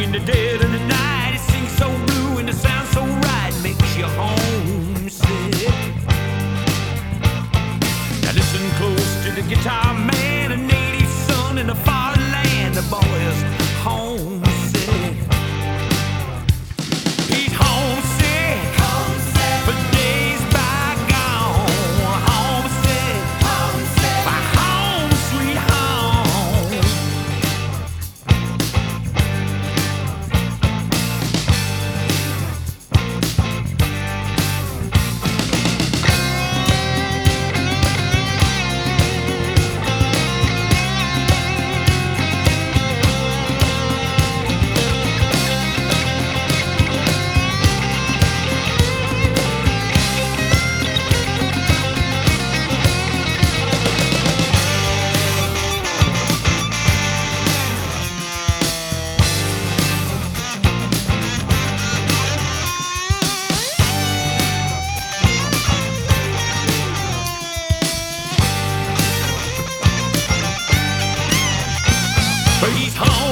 in the dead of the night. It sings so blue and it sounds so right, makes you homesick. Now listen close to the guitar man, a native son in a foreign land. The boy is homesick. He's homesick, homesick for days bygone. Homesick, homesick for home, sweet home. He's home.